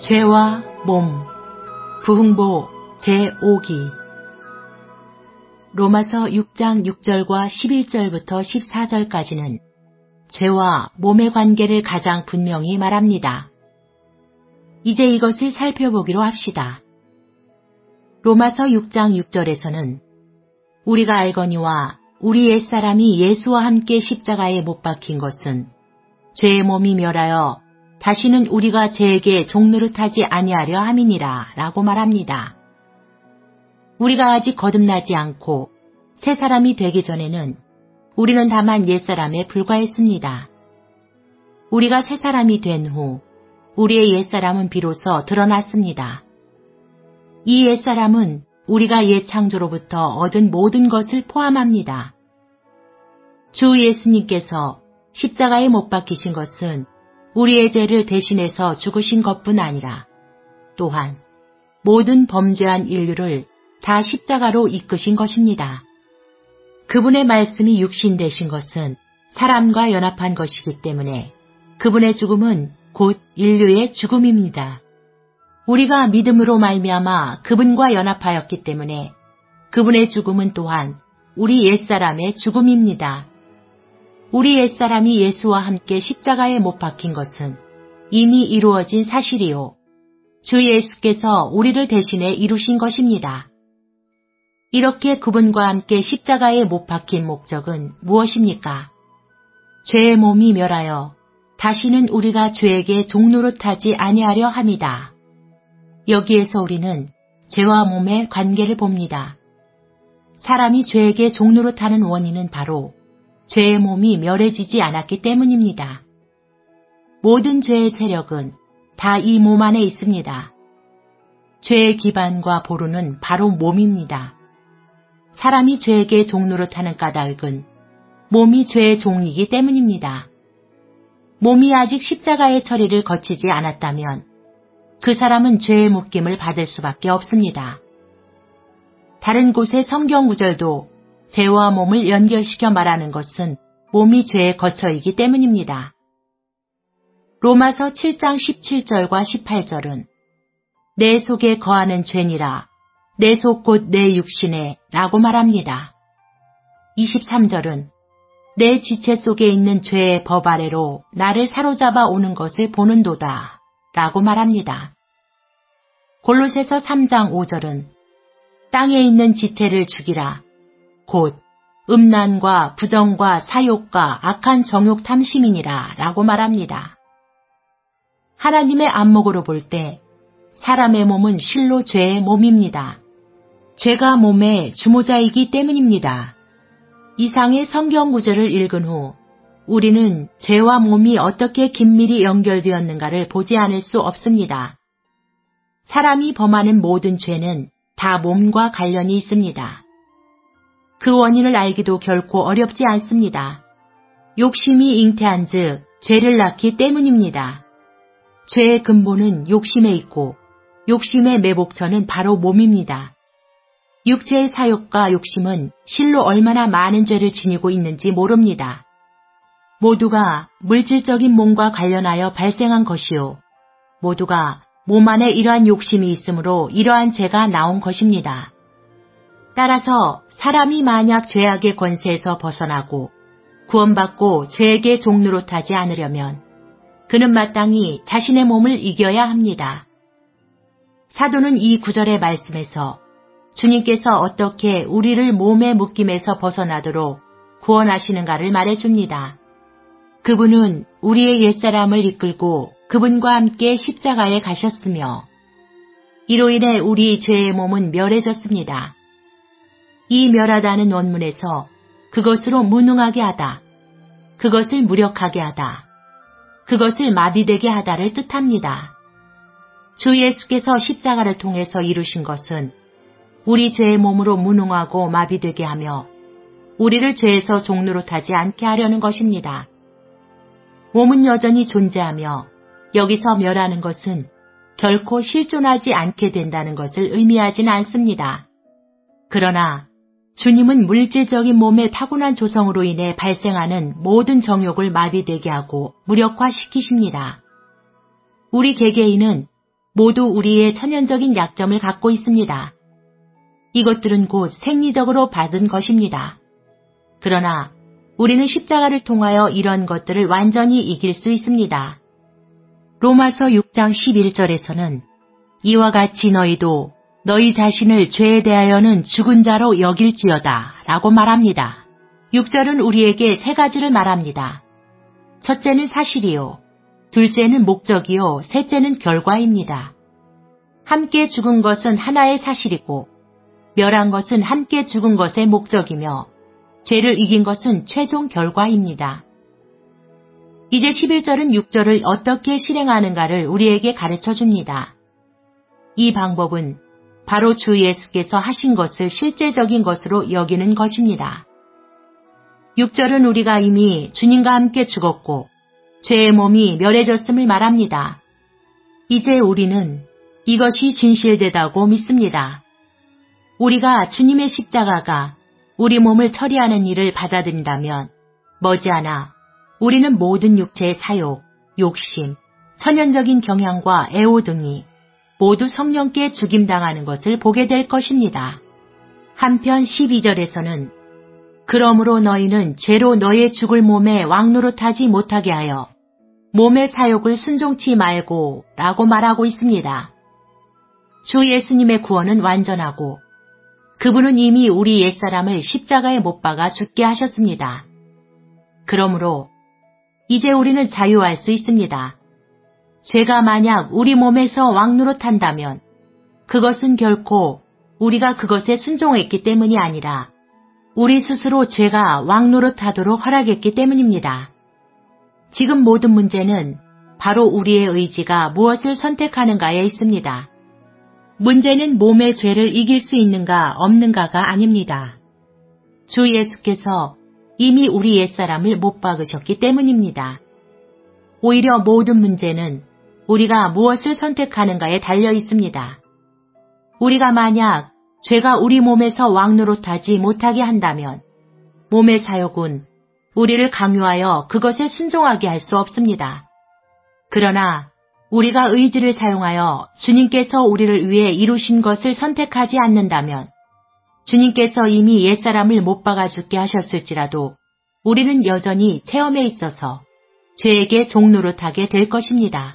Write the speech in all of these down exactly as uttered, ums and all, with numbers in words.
죄와 몸, 부흥보 제오 기. 로마서 육 장 육 절과 십일 절부터 십사 절까지는 죄와 몸의 관계를 가장 분명히 말합니다. 이제 이것을 살펴보기로 합시다. 로마서 육 장 육 절에서는 우리가 알거니와 우리 옛사람이 예수와 함께 십자가에 못 박힌 것은 죄의 몸이 멸하여 다시는 우리가 죄에게 종노릇하지 아니하려 함이니라 라고 말합니다. 우리가 아직 거듭나지 않고 새 사람이 되기 전에는 우리는 다만 옛사람에 불과했습니다. 우리가 새 사람이 된 후 우리의 옛사람은 비로소 드러났습니다. 이 옛사람은 우리가 옛 창조로부터 얻은 모든 것을 포함합니다. 주 예수님께서 십자가에 못 박히신 것은 우리의 죄를 대신해서 죽으신 것뿐 아니라 또한 모든 범죄한 인류를 다 십자가로 이끄신 것입니다. 그분의 말씀이 육신 되신 것은 사람과 연합한 것이기 때문에 그분의 죽음은 곧 인류의 죽음입니다. 우리가 믿음으로 말미암아 그분과 연합하였기 때문에 그분의 죽음은 또한 우리 옛사람의 죽음입니다. 우리 옛사람이 예수와 함께 십자가에 못 박힌 것은 이미 이루어진 사실이요. 주 예수께서 우리를 대신해 이루신 것입니다. 이렇게 그분과 함께 십자가에 못 박힌 목적은 무엇입니까? 죄의 몸이 멸하여 다시는 우리가 죄에게 종노릇하지 아니하려 함이다. 여기에서 우리는 죄와 몸의 관계를 봅니다. 사람이 죄에게 종노릇하는 원인은 바로 죄의 몸이 멸해지지 않았기 때문입니다. 모든 죄의 세력은 다 이 몸 안에 있습니다. 죄의 기반과 보루는 바로 몸입니다. 사람이 죄에게 종노릇하는 까닭은 몸이 죄의 종이기 때문입니다. 몸이 아직 십자가의 처리를 거치지 않았다면 그 사람은 죄의 묶임을 받을 수밖에 없습니다. 다른 곳의 성경 구절도 죄와 몸을 연결시켜 말하는 것은 몸이 죄에 거쳐이기 때문입니다. 로마서 칠 장 십칠 절과 십팔 절은 내 속에 거하는 죄니라 내 속 곧 내 육신에 라고 말합니다. 이십삼 절은 내 지체 속에 있는 죄의 법 아래로 나를 사로잡아 오는 것을 보는도다 라고 말합니다. 골로새서 삼 장 오 절은 땅에 있는 지체를 죽이라 곧 음란과 부정과 사욕과 악한 정욕 탐심이니라 라고 말합니다. 하나님의 안목으로 볼 때 사람의 몸은 실로 죄의 몸입니다. 죄가 몸의 주모자이기 때문입니다. 이상의 성경 구절을 읽은 후 우리는 죄와 몸이 어떻게 긴밀히 연결되었는가를 보지 않을 수 없습니다. 사람이 범하는 모든 죄는 다 몸과 관련이 있습니다. 그 원인을 알기도 결코 어렵지 않습니다. 욕심이 잉태한 즉 죄를 낳기 때문입니다. 죄의 근본은 욕심에 있고 욕심의 매복처는 바로 몸입니다. 육체의 사욕과 욕심은 실로 얼마나 많은 죄를 지니고 있는지 모릅니다. 모두가 물질적인 몸과 관련하여 발생한 것이요. 모두가 몸 안에 이러한 욕심이 있으므로 이러한 죄가 나온 것입니다. 따라서 사람이 만약 죄악의 권세에서 벗어나고 구원받고 죄에게 종노릇하지 않으려면 그는 마땅히 자신의 몸을 이겨야 합니다. 사도는 이 구절의 말씀에서 주님께서 어떻게 우리를 몸의 묶임에서 벗어나도록 구원하시는가를 말해줍니다. 그분은 우리의 옛사람을 이끌고 그분과 함께 십자가에 가셨으며 이로 인해 우리 죄의 몸은 멸해졌습니다. 이 멸하다는 원문에서 그것으로 무능하게 하다, 그것을 무력하게 하다, 그것을 마비되게 하다를 뜻합니다. 주 예수께서 십자가를 통해서 이루신 것은 우리 죄의 몸으로 무능하고 마비되게 하며 우리를 죄에서 종노릇하지 않게 하려는 것입니다. 몸은 여전히 존재하며 여기서 멸하는 것은 결코 실존하지 않게 된다는 것을 의미하진 않습니다. 그러나 주님은 물질적인 몸의 타고난 조성으로 인해 발생하는 모든 정욕을 마비되게 하고 무력화시키십니다. 우리 개개인은 모두 우리의 천연적인 약점을 갖고 있습니다. 이것들은 곧 생리적으로 받은 것입니다. 그러나 우리는 십자가를 통하여 이런 것들을 완전히 이길 수 있습니다. 로마서 육 장 십일 절에서는 이와 같이 너희도 너희 자신을 죄에 대하여는 죽은 자로 여길지어다 라고 말합니다. 육 절은 우리에게 세 가지를 말합니다. 첫째는 사실이요. 둘째는 목적이요. 셋째는 결과입니다. 함께 죽은 것은 하나의 사실이고 멸한 것은 함께 죽은 것의 목적이며 죄를 이긴 것은 최종 결과입니다. 이제 십일 절은 육 절을 어떻게 실행하는가를 우리에게 가르쳐 줍니다. 이 방법은 바로 주 예수께서 하신 것을 실제적인 것으로 여기는 것입니다. 육 절은 우리가 이미 주님과 함께 죽었고 죄의 몸이 멸해졌음을 말합니다. 이제 우리는 이것이 진실되다고 믿습니다. 우리가 주님의 십자가가 우리 몸을 처리하는 일을 받아들인다면 머지않아 우리는 모든 육체의 사욕, 욕심, 천연적인 경향과 애호 등이 모두 성령께 죽임당하는 것을 보게 될 것입니다. 한편 십이 절에서는 그러므로 너희는 죄로 너의 죽을 몸에 왕노릇하지 못하게 하여 몸의 사욕을 순종치 말고 라고 말하고 있습니다. 주 예수님의 구원은 완전하고 그분은 이미 우리 옛사람을 십자가에 못 박아 죽게 하셨습니다. 그러므로 이제 우리는 자유할 수 있습니다. 죄가 만약 우리 몸에서 왕노릇한다면 그것은 결코 우리가 그것에 순종했기 때문이 아니라 우리 스스로 죄가 왕노릇하도록 허락했기 때문입니다. 지금 모든 문제는 바로 우리의 의지가 무엇을 선택하는가에 있습니다. 문제는 몸의 죄를 이길 수 있는가 없는가가 아닙니다. 주 예수께서 이미 우리 옛사람을 못 박으셨기 때문입니다. 오히려 모든 문제는 우리가 무엇을 선택하는가에 달려 있습니다. 우리가 만약 죄가 우리 몸에서 왕노릇하지 못하게 한다면 몸의 사욕은 우리를 강요하여 그것에 순종하게 할 수 없습니다. 그러나 우리가 의지를 사용하여 주님께서 우리를 위해 이루신 것을 선택하지 않는다면 주님께서 이미 옛사람을 못 박아 죽게 하셨을지라도 우리는 여전히 체험에 있어서 죄에게 종노릇하게 될 것입니다.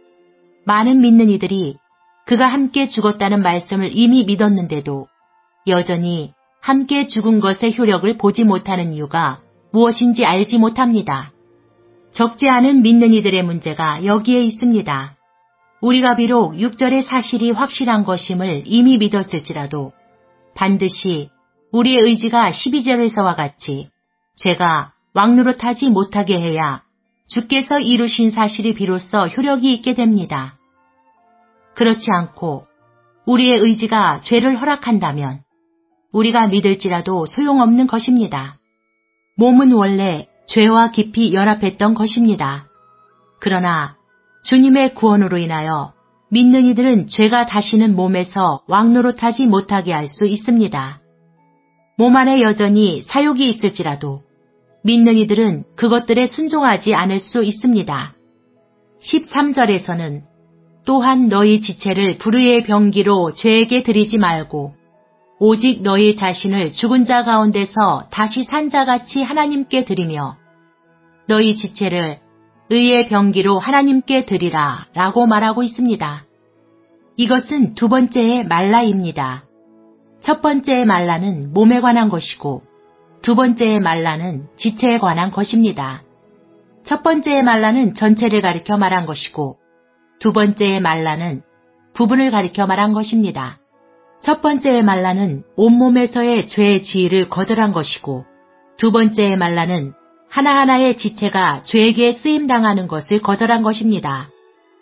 많은 믿는 이들이 그가 함께 죽었다는 말씀을 이미 믿었는데도 여전히 함께 죽은 것의 효력을 보지 못하는 이유가 무엇인지 알지 못합니다. 적지 않은 믿는 이들의 문제가 여기에 있습니다. 우리가 비록 육 절의 사실이 확실한 것임을 이미 믿었을지라도 반드시 우리의 의지가 십이 절에서와 같이 죄가 왕노릇하지 못하게 해야 주께서 이루신 사실이 비로소 효력이 있게 됩니다. 그렇지 않고 우리의 의지가 죄를 허락한다면 우리가 믿을지라도 소용없는 것입니다. 몸은 원래 죄와 깊이 연합했던 것입니다. 그러나 주님의 구원으로 인하여 믿는 이들은 죄가 다시는 몸에서 왕노릇하지 못하게 할 수 있습니다. 몸 안에 여전히 사욕이 있을지라도 믿는 이들은 그것들에 순종하지 않을 수 있습니다. 십삼 절에서는 또한 너희 지체를 불의의 병기로 죄에게 드리지 말고 오직 너희 자신을 죽은 자 가운데서 다시 산 자같이 하나님께 드리며 너희 지체를 의의 병기로 하나님께 드리라 라고 말하고 있습니다. 이것은 두 번째의 말라입니다. 첫 번째의 말라는 몸에 관한 것이고 두 번째의 말라는 지체에 관한 것입니다. 첫 번째의 말라는 전체를 가리켜 말한 것이고 두 번째의 말라는 부분을 가리켜 말한 것입니다. 첫 번째의 말라는 온몸에서의 죄의 지위를 거절한 것이고 두 번째의 말라는 하나하나의 지체가 죄에게 쓰임당하는 것을 거절한 것입니다.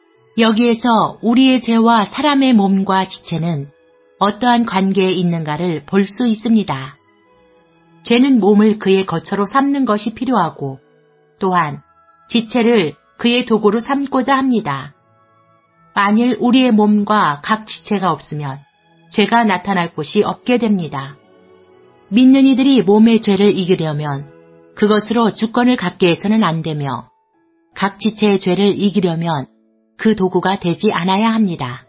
여기에서 우리의 죄와 사람의 몸과 지체는 어떠한 관계에 있는가를 볼 수 있습니다. 죄는 몸을 그의 거처로 삼는 것이 필요하고 또한 지체를 그의 도구로 삼고자 합니다. 만일 우리의 몸과 각 지체가 없으면 죄가 나타날 곳이 없게 됩니다. 믿는 이들이 몸의 죄를 이기려면 그것으로 주권을 갖게 해서는 안 되며 각 지체의 죄를 이기려면 그 도구가 되지 않아야 합니다.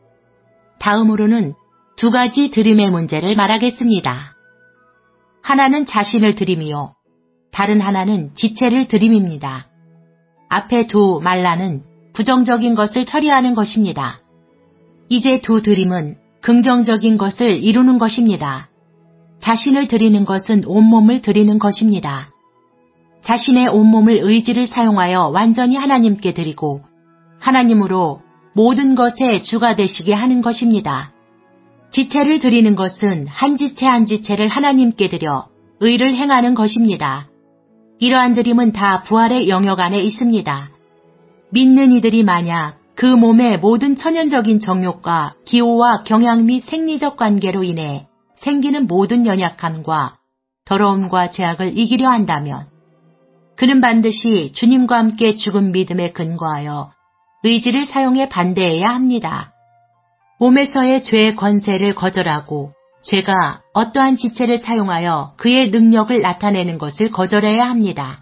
다음으로는 두 가지 드림의 문제를 말하겠습니다. 하나는 자신을 드림이요. 다른 하나는 지체를 드림입니다. 앞에 두 말라는 부정적인 것을 처리하는 것입니다. 이제 두 드림은 긍정적인 것을 이루는 것입니다. 자신을 드리는 것은 온몸을 드리는 것입니다. 자신의 온몸을 의지를 사용하여 완전히 하나님께 드리고 하나님으로 모든 것의 주가 되시게 하는 것입니다. 지체를 드리는 것은 한 지체 한 지체를 하나님께 드려 의를 행하는 것입니다. 이러한 드림은 다 부활의 영역 안에 있습니다. 믿는 이들이 만약 그 몸의 모든 천연적인 정욕과 기호와 경향 및 생리적 관계로 인해 생기는 모든 연약함과 더러움과 죄악을 이기려 한다면 그는 반드시 주님과 함께 죽은 믿음에 근거하여 의지를 사용해 반대해야 합니다. 몸에서의 죄의 권세를 거절하고 죄가 어떠한 지체를 사용하여 그의 능력을 나타내는 것을 거절해야 합니다.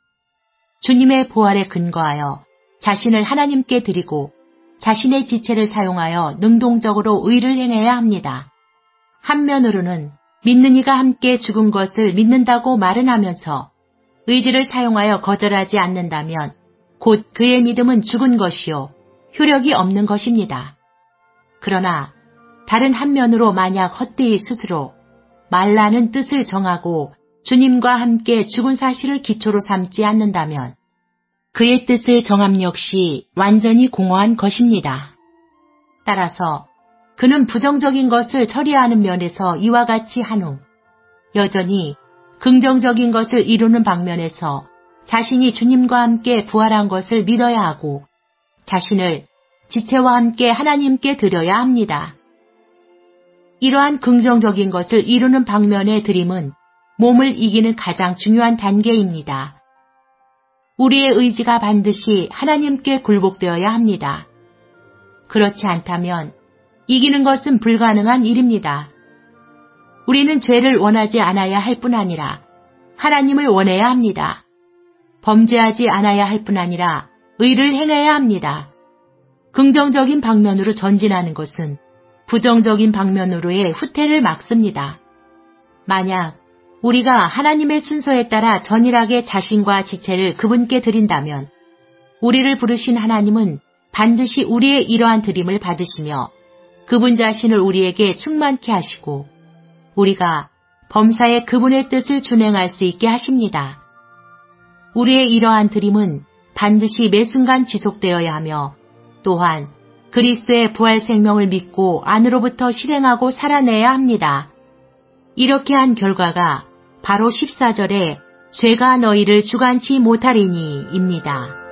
주님의 부활에 근거하여 자신을 하나님께 드리고 자신의 지체를 사용하여 능동적으로 의를 행해야 합니다. 한면으로는 믿는 이가 함께 죽은 것을 믿는다고 말은 하면서 의지를 사용하여 거절하지 않는다면 곧 그의 믿음은 죽은 것이요 효력이 없는 것입니다. 그러나 다른 한면으로 만약 헛되이 스스로 말라는 뜻을 정하고 주님과 함께 죽은 사실을 기초로 삼지 않는다면 그의 뜻을 정함 역시 완전히 공허한 것입니다. 따라서 그는 부정적인 것을 처리하는 면에서 이와 같이 한 후 여전히 긍정적인 것을 이루는 방면에서 자신이 주님과 함께 부활한 것을 믿어야 하고 자신을 지체와 함께 하나님께 드려야 합니다. 이러한 긍정적인 것을 이루는 방면의 드림은 몸을 이기는 가장 중요한 단계입니다. 우리의 의지가 반드시 하나님께 굴복되어야 합니다. 그렇지 않다면 이기는 것은 불가능한 일입니다. 우리는 죄를 원하지 않아야 할 뿐 아니라 하나님을 원해야 합니다. 범죄하지 않아야 할 뿐 아니라 의를 행해야 합니다. 긍정적인 방면으로 전진하는 것은 부정적인 방면으로의 후퇴를 막습니다. 만약 우리가 하나님의 순서에 따라 전일하게 자신과 지체를 그분께 드린다면 우리를 부르신 하나님은 반드시 우리의 이러한 드림을 받으시며 그분 자신을 우리에게 충만케 하시고 우리가 범사에 그분의 뜻을 준행할 수 있게 하십니다. 우리의 이러한 드림은 반드시 매 순간 지속되어야 하며 또한 그리스도의 부활 생명을 믿고 안으로부터 실행하고 살아내야 합니다. 이렇게 한 결과가 바로 십사 절에 죄가 너희를 주관치 못하리니 입니다.